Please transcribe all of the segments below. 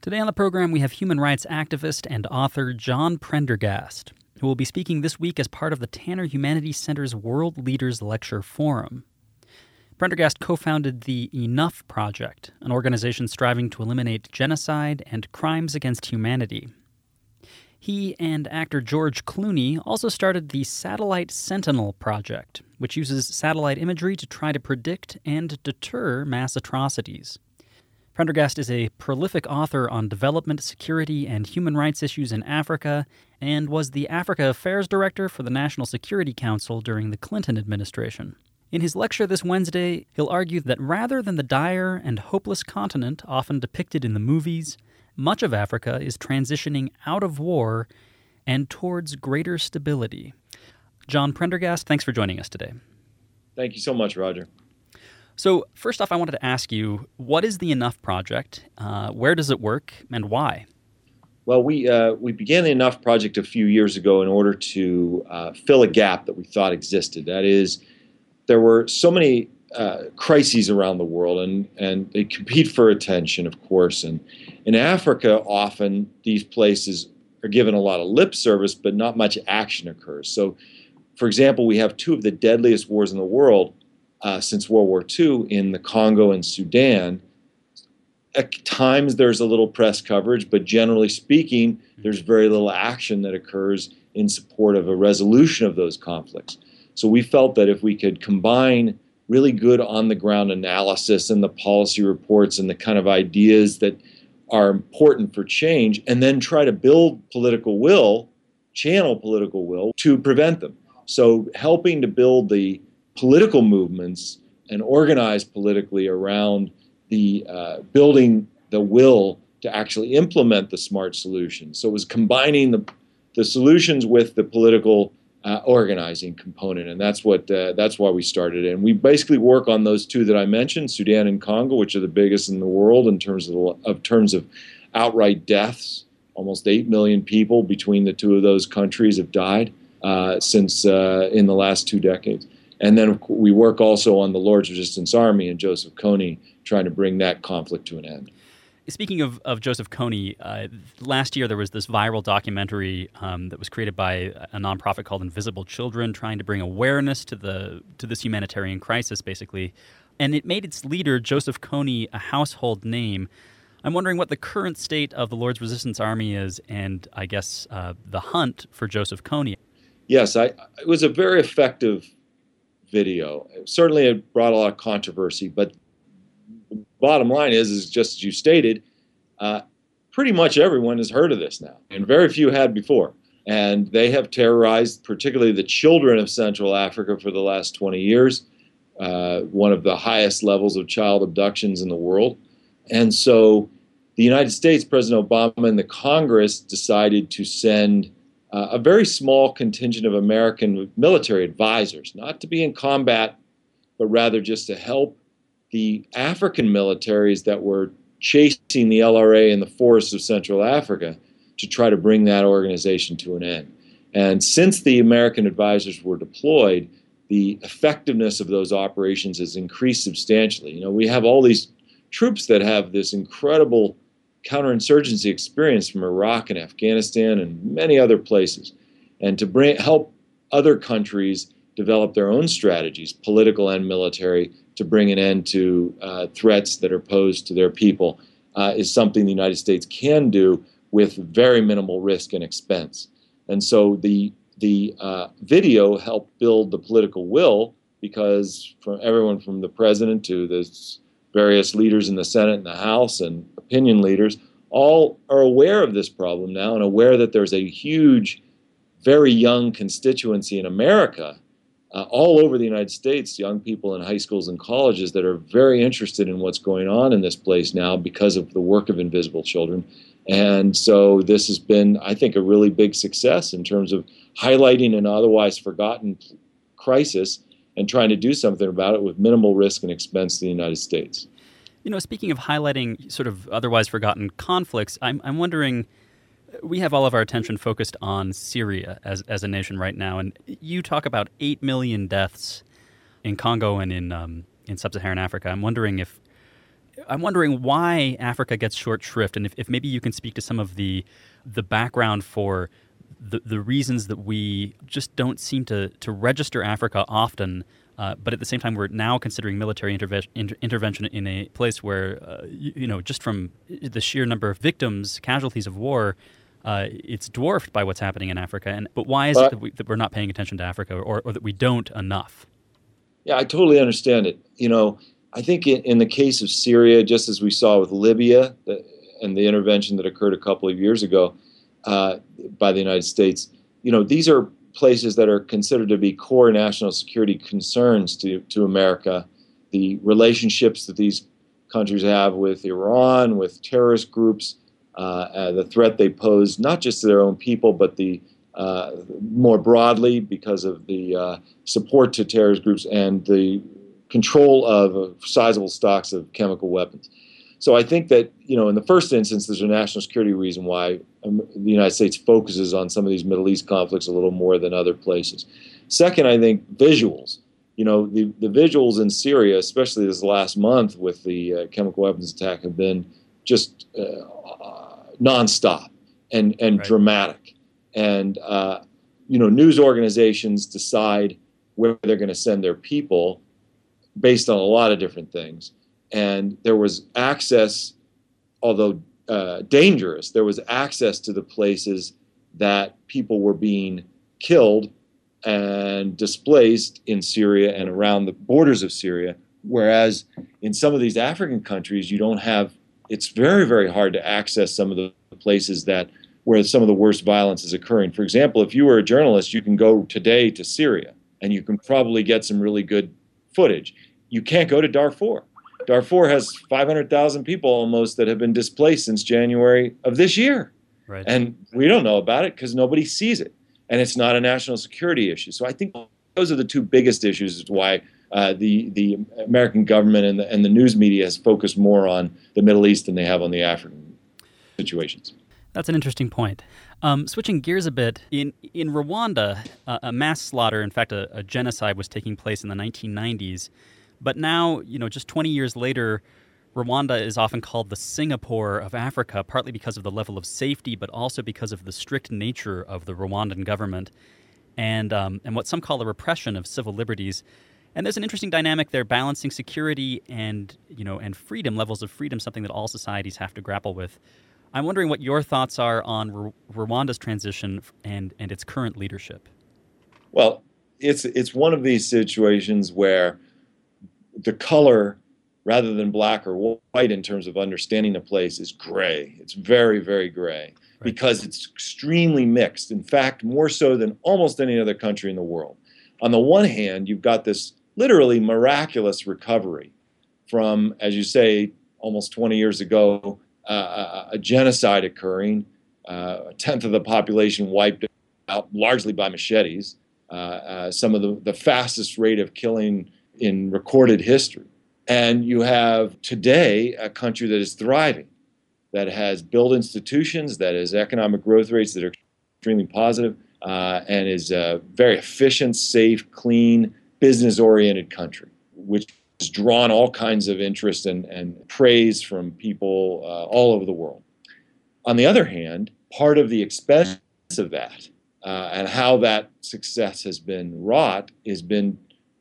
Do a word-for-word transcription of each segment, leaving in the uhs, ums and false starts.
Today on the program, we have human rights activist and author John Prendergast, who will be speaking this week as part of the Tanner Humanities Center's World Leaders Lecture Forum. Prendergast co-founded the Enough Project, an organization striving to eliminate genocide and crimes against humanity. He and actor George Clooney also started the Satellite Sentinel Project, which uses satellite imagery to try to predict and deter mass atrocities. Prendergast is a prolific author on development, security, and human rights issues in Africa, and was the Africa Affairs Director for the National Security Council during the Clinton administration. In his lecture this Wednesday, he'll argue that rather than the dire and hopeless continent often depicted in the movies, much of Africa is transitioning out of war and towards greater stability. John Prendergast, thanks for joining us today. Thank you so much, Roger. So first off, I wanted to ask you, what is the Enough Project? Uh, where does it work, and why? Well, we uh, we began the Enough Project a few years ago in order to uh, fill a gap that we thought existed. That is, there were so many uh, crises around the world, and, and they compete for attention, of course. And in Africa, often these places are given a lot of lip service, but not much action occurs. So, for example, we have two of the deadliest wars in the world Uh, since World War Two in the Congo and Sudan. At times there's a little press coverage, but generally speaking, there's very little action that occurs in support of a resolution of those conflicts. So we felt that if we could combine really good on-the-ground analysis and the policy reports and the kind of ideas that are important for change, and then try to build political will, channel political will, to prevent them. So helping to build the political movements and organize politically around the uh, building the will to actually implement the smart solutions. So it was combining the the solutions with the political uh, organizing component, and that's what uh, that's why we started. And we basically work on those two that I mentioned, Sudan and Congo, which are the biggest in the world in terms of of terms of outright deaths. Almost eight million people between the two of those countries have died uh, since uh, in the last two decades. And then we work also on the Lord's Resistance Army and Joseph Kony, trying to bring that conflict to an end. Speaking of, of Joseph Kony, uh, last year there was this viral documentary um, that was created by a nonprofit called Invisible Children, trying to bring awareness to the to this humanitarian crisis, basically. And it made its leader, Joseph Kony, a household name. I'm wondering what the current state of the Lord's Resistance Army is, and I guess uh, the hunt for Joseph Kony. Yes, I, it was a very effective video. Certainly it brought a lot of controversy, but the bottom line is, is just as you stated, uh, pretty much everyone has heard of this now, and very few had before. And they have terrorized particularly the children of Central Africa for the last twenty years, uh, one of the highest levels of child abductions in the world. And so the United States, President Obama and the Congress decided to send Uh, a very small contingent of American military advisors, not to be in combat, but rather just to help the African militaries that were chasing the L R A in the forests of Central Africa to try to bring that organization to an end. And since the American advisors were deployed, the effectiveness of those operations has increased substantially. You know, we have all these troops that have this incredible counterinsurgency experience from Iraq and Afghanistan and many other places, and to bring help other countries develop their own strategies, political and military, to bring an end to uh, threats that are posed to their people uh, is something the United States can do with very minimal risk and expense. And so the the uh, video helped build the political will, because from everyone from the president to the various leaders in the Senate and the House and opinion leaders all are aware of this problem now, and aware that there's a huge, very young constituency in America, uh, all over the United States, young people in high schools and colleges that are very interested in what's going on in this place now because of the work of Invisible Children. And so this has been, I think, a really big success in terms of highlighting an otherwise forgotten crisis and trying to do something about it with minimal risk and expense to the United States. You know, speaking of highlighting sort of otherwise forgotten conflicts, I'm, I'm wondering, we have all of our attention focused on Syria as, as a nation right now, and you talk about eight million deaths in Congo and in um, in sub-Saharan Africa. I'm wondering if I'm wondering why Africa gets short shrift, and if, if maybe you can speak to some of the the background for the, the reasons that we just don't seem to, to register Africa often, uh, but at the same time we're now considering military interve- inter- intervention in a place where, uh, you, you know, just from the sheer number of victims, casualties of war, uh, it's dwarfed by what's happening in Africa. And But why is uh, it that, we, that we're not paying attention to Africa, or, or that we don't enough? Yeah, I totally understand it. You know, I think in, in the case of Syria, just as we saw with Libya the, and the intervention that occurred a couple of years ago uh, by the United States, you know, these are places that are considered to be core national security concerns to, to America. The relationships that these countries have with Iran, with terrorist groups, uh, uh, the threat they pose, not just to their own people, but the uh, more broadly because of the uh, support to terrorist groups and the control of uh, sizable stocks of chemical weapons. So I think that, you know, in the first instance, there's a national security reason why um, the United States focuses on some of these Middle East conflicts a little more than other places. Second, I think visuals. You know, the, the visuals in Syria, especially this last month with the uh, chemical weapons attack, have been just uh, uh, nonstop and, and right. dramatic. And, uh, you know, news organizations decide where they're going to send their people based on a lot of different things. And there was access, although uh, dangerous, there was access to the places that people were being killed and displaced in Syria and around the borders of Syria. Whereas in some of these African countries, you don't have, it's very, very hard to access some of the places that where some of the worst violence is occurring. For example, if you were a journalist, you can go today to Syria and you can probably get some really good footage. You can't go to Darfur. Darfur has five hundred thousand people almost that have been displaced since January of this year. Right. And we don't know about it because nobody sees it. And it's not a national security issue. So I think those are the two biggest issues as why uh, the, the American government and the, and the news media has focused more on the Middle East than they have on the African situations. That's an interesting point. Um, switching gears a bit, in in Rwanda, uh, a mass slaughter, in fact, a, a genocide was taking place in the nineteen nineties. But now, you know, just twenty years later, Rwanda is often called the Singapore of Africa, partly because of the level of safety, but also because of the strict nature of the Rwandan government and um, and what some call the repression of civil liberties. And there's an interesting dynamic there, balancing security and, you know, and freedom, levels of freedom, something that all societies have to grapple with. I'm wondering what your thoughts are on R- Rwanda's transition and, and its current leadership. Well, it's it's one of these situations where the color, rather than black or white in terms of understanding a place, is gray. It's very, very gray right. because it's extremely mixed. In fact, more so than almost any other country in the world. On the one hand, you've got this literally miraculous recovery from, as you say, almost twenty years ago, uh, a genocide occurring, uh, a tenth of the population wiped out largely by machetes, uh, uh, some of the, the fastest rate of killing in recorded history. And you have today a country that is thriving, that has built institutions, that has economic growth rates that are extremely positive, uh, and is a very efficient, safe, clean, business-oriented country, which has drawn all kinds of interest and, and praise from people uh, all over the world. On the other hand, part of the expense of that uh, and how that success has been wrought has been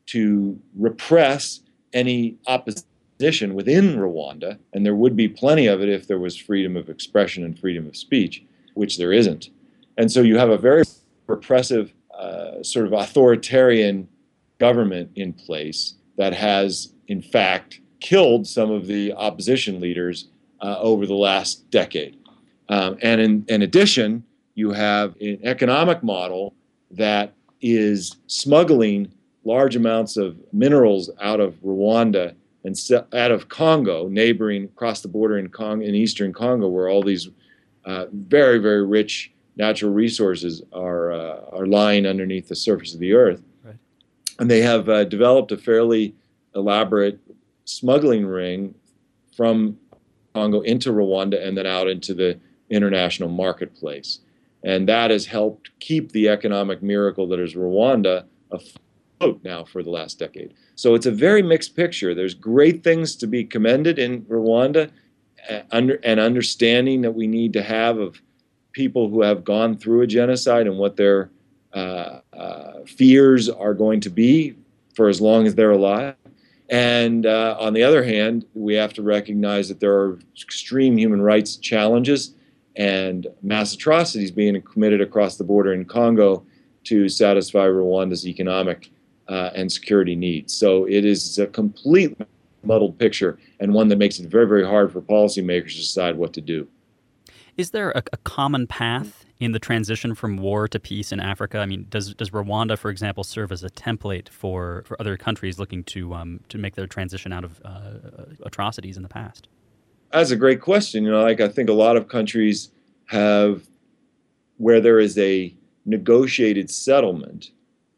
to repress any opposition within Rwanda, and there would be plenty of it if there was freedom of expression and freedom of speech, which there isn't. And so you have a very repressive, uh, sort of authoritarian government in place that has, in fact, killed some of the opposition leaders uh, over the last decade. Um, and in, in addition, you have an economic model that is smuggling large amounts of minerals out of Rwanda and out of Congo, neighboring across the border in Congo, in eastern Congo, where all these uh, very, very rich natural resources are uh, are lying underneath the surface of the earth. Right. And they have uh, developed a fairly elaborate smuggling ring from Congo into Rwanda and then out into the international marketplace. And that has helped keep the economic miracle that is Rwanda afloat now for the last decade. So it's a very mixed picture. There's great things to be commended in Rwanda, uh, under, and understanding that we need to have of people who have gone through a genocide and what their uh, uh, fears are going to be for as long as they're alive. And uh, on the other hand, we have to recognize that there are extreme human rights challenges and mass atrocities being committed across the border in Congo to satisfy Rwanda's economic uh, and security needs. So it is a complete muddled picture, and one that makes it very, very hard for policymakers to decide what to do. Is there a, a common path in the transition from war to peace in Africa? I mean, does does Rwanda, for example, serve as a template for, for other countries looking to um, to make their transition out of uh, atrocities in the past? That's a great question. You know, like I think a lot of countries have, where there is a negotiated settlement,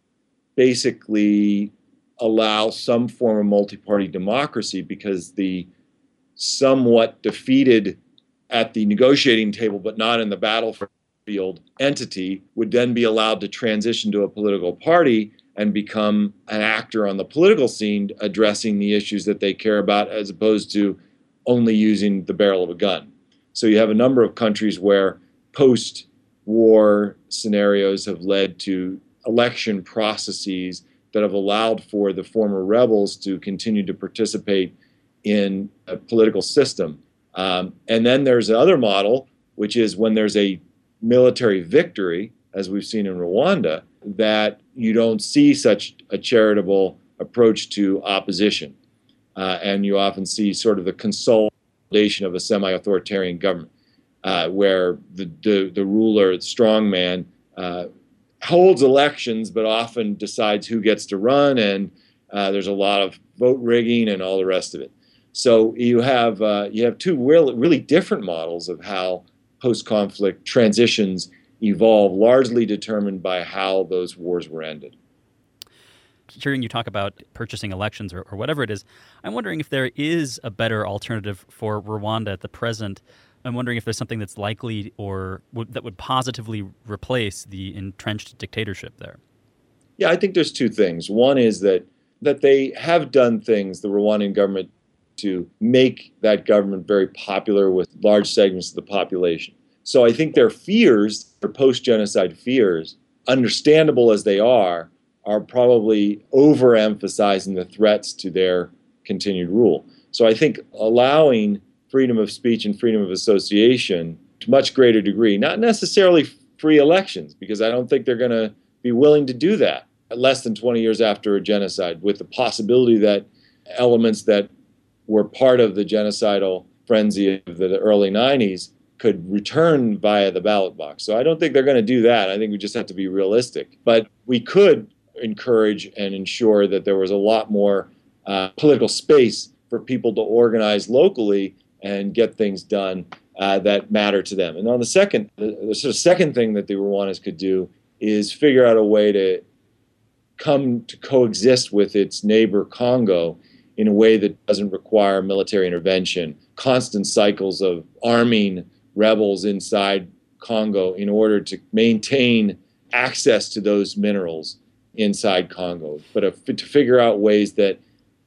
basically allow some form of multi-party democracy, because the somewhat defeated at the negotiating table, but not in the battlefield entity, would then be allowed to transition to a political party and become an actor on the political scene addressing the issues that they care about, as opposed to only using the barrel of a gun. So you have a number of countries where post-war scenarios have led to election processes that have allowed for the former rebels to continue to participate in a political system. Um, and then there's another model, which is when there's a military victory, as we've seen in Rwanda, that you don't see such a charitable approach to opposition. Uh, and you often see sort of the consolidation of a semi-authoritarian government, uh, where the, the, the ruler, the strongman, uh, holds elections, but often decides who gets to run, and uh, there's a lot of vote rigging and all the rest of it. So you have uh, you have two really, really different models of how post-conflict transitions evolve, largely determined by how those wars were ended. Hearing you talk about purchasing elections or, or whatever it is, I'm wondering if there is a better alternative for Rwanda at the present. I'm wondering if there's something that's likely or w- that would positively replace the entrenched dictatorship there. Yeah, I think there's two things. One is that that they have done things, the Rwandan government, to make that government very popular with large segments of the population. So I think their fears, their post-genocide fears, understandable as they are, are probably overemphasizing the threats to their continued rule. So I think allowing freedom of speech and freedom of association to a much greater degree, not necessarily free elections, because I don't think they're going to be willing to do that less than twenty years after a genocide, with the possibility that elements that were part of the genocidal frenzy of the early nineties could return via the ballot box. So I don't think they're going to do that. I think we just have to be realistic. But we could encourage and ensure that there was a lot more uh, political space for people to organize locally and get things done uh, that matter to them. And on the second, the, the sort of second thing that the Rwandans could do is figure out a way to come to coexist with its neighbor Congo in a way that doesn't require military intervention, constant cycles of arming rebels inside Congo in order to maintain access to those minerals inside Congo, but a, to figure out ways that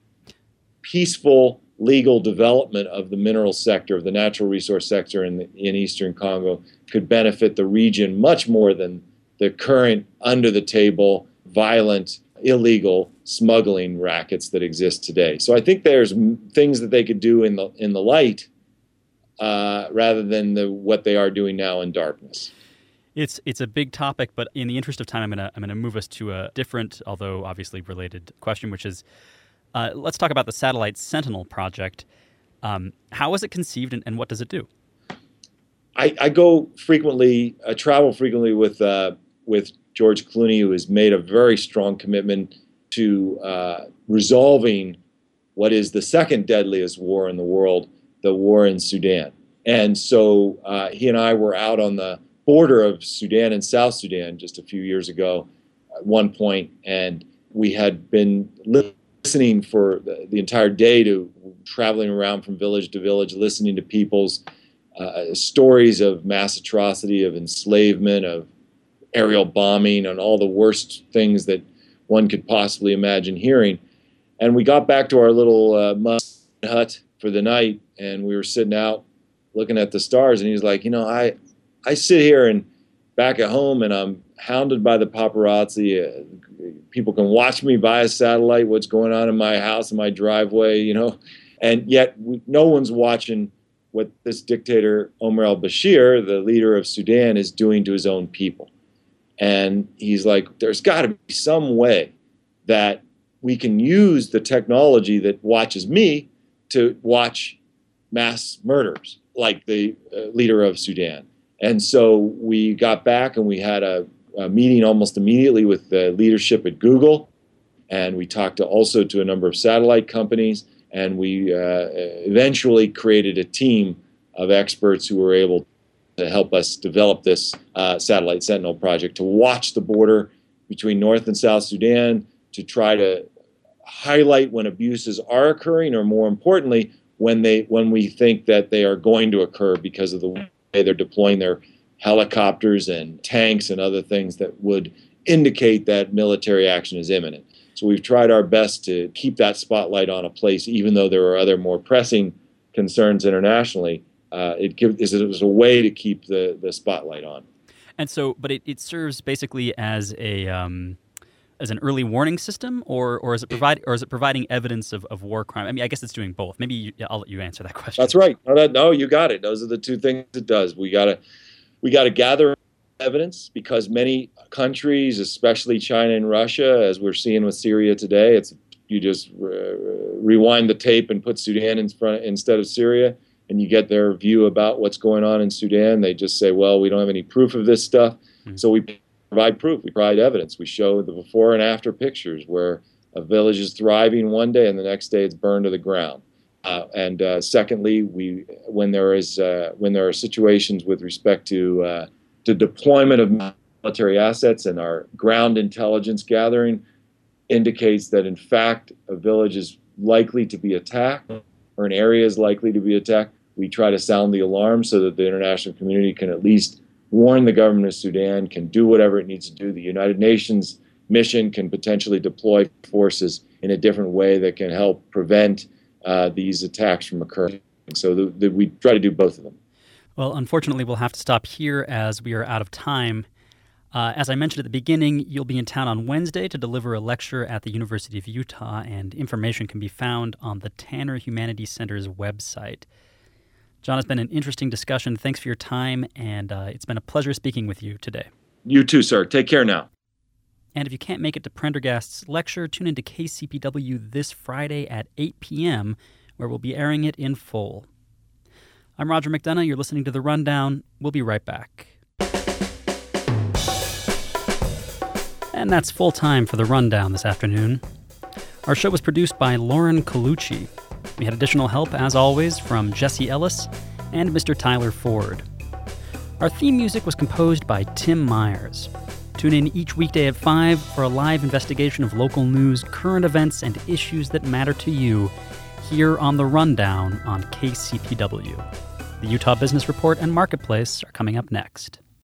peaceful legal development of the mineral sector, of the natural resource sector in, the, in eastern Congo could benefit the region much more than the current under-the-table, violent, illegal smuggling rackets that exist today. So I think there's things that they could do in the in the light uh, rather than the what they are doing now in darkness. It's it's a big topic, but in the interest of time, I'm gonna I'm gonna move us to a different, although obviously related, question, which is uh, let's talk about the Satellite Sentinel project. Um, how was it conceived, and, and what does it do? I, I go frequently, I travel frequently with uh, with George Clooney, who has made a very strong commitment to uh, resolving what is the second deadliest war in the world, the war in Sudan. And so uh, he and I were out on the border of Sudan and South Sudan just a few years ago at one point, and we had been listening for the, the entire day, to traveling around from village to village, listening to people's uh, stories of mass atrocity, of enslavement, of aerial bombing, and all the worst things that one could possibly imagine hearing. And we got back to our little uh, mud hut for the night, and we were sitting out looking at the stars, and he's like, you know, I, I sit here and back at home, and I'm hounded by the paparazzi. Uh, people can watch me via satellite, what's going on in my house, in my driveway, you know, and yet we, no one's watching what this dictator, Omar al-Bashir, the leader of Sudan, is doing to his own people. And he's like, there's got to be some way that we can use the technology that watches me to watch mass murders like the uh, leader of Sudan. And so we got back and we had a, a meeting almost immediately with the leadership at Google. And we talked to also to a number of satellite companies. And we uh, eventually created a team of experts who were able to help us develop this uh, Satellite Sentinel project to watch the border between North and South Sudan, to try to highlight when abuses are occurring, or more importantly, when they when we think that they are going to occur because of the way they're deploying their helicopters and tanks and other things that would indicate that military action is imminent. So we've tried our best to keep that spotlight on a place, even though there are other more pressing concerns internationally. Uh, it gives it was a way to keep the, the spotlight on. And so, but it, it serves basically as a um, as an early warning system, or or is it provide or is it providing evidence of, of war crime? I mean, I guess it's doing both. Maybe you, I'll let you answer that question. That's right. No, that, no, you got it. Those are the two things it does. We gotta we gotta gather evidence, because many countries, especially China and Russia, as we're seeing with Syria today, it's you just re- rewind the tape and put Sudan in front instead of Syria, and you get their view about what's going on in Sudan. They just say, well, we don't have any proof of this stuff. Mm-hmm. So we provide proof. We provide evidence. We show the before and after pictures where a village is thriving one day and the next day it's burned to the ground. Uh, and uh, secondly, we when there is uh, when there are situations with respect to uh, to deployment of military assets, and our ground intelligence gathering indicates that in fact a village is likely to be attacked, or an area is likely to be attacked, we try to sound the alarm so that the international community can at least warn the government of Sudan, can do whatever it needs to do. The United Nations mission can potentially deploy forces in a different way that can help prevent uh, these attacks from occurring. So the, the, we try to do both of them. Well, unfortunately, we'll have to stop here as we are out of time. Uh, as I mentioned at the beginning, you'll be in town on Wednesday to deliver a lecture at the University of Utah, and information can be found on the Tanner Humanities Center's website. John, it's been an interesting discussion. Thanks for your time, and uh, it's been a pleasure speaking with you today. You too, sir. Take care now. And if you can't make it to Prendergast's lecture, tune into K C P W this Friday at eight p.m., where we'll be airing it in full. I'm Roger McDonough. You're listening to The Rundown. We'll be right back. And that's full time for The Rundown this afternoon. Our show was produced by Lauren Colucci. We had additional help, as always, from Jesse Ellis and Mister Tyler Ford. Our theme music was composed by Tim Myers. Tune in each weekday at five for a live investigation of local news, current events, and issues that matter to you here on The Rundown on K C P W. The Utah Business Report and Marketplace are coming up next.